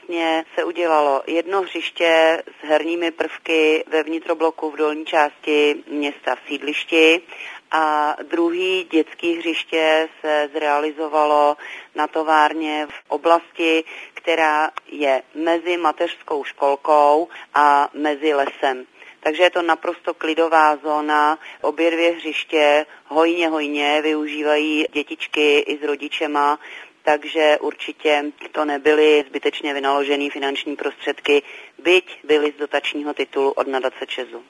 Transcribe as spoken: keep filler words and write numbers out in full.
vlastně se udělalo jedno hřiště s herními prvky ve vnitrobloku v dolní části města v sídlišti a druhý dětský hřiště se zrealizovalo na továrně v oblasti, která je mezi mateřskou školkou a mezi lesem. Takže je to naprosto klidová zóna, obě dvě hřiště hojně, hojně využívají dětičky i s rodičema, takže určitě to nebyly zbytečně vynaložené finanční prostředky, byť byly z dotačního titulu od nadace ČEZu.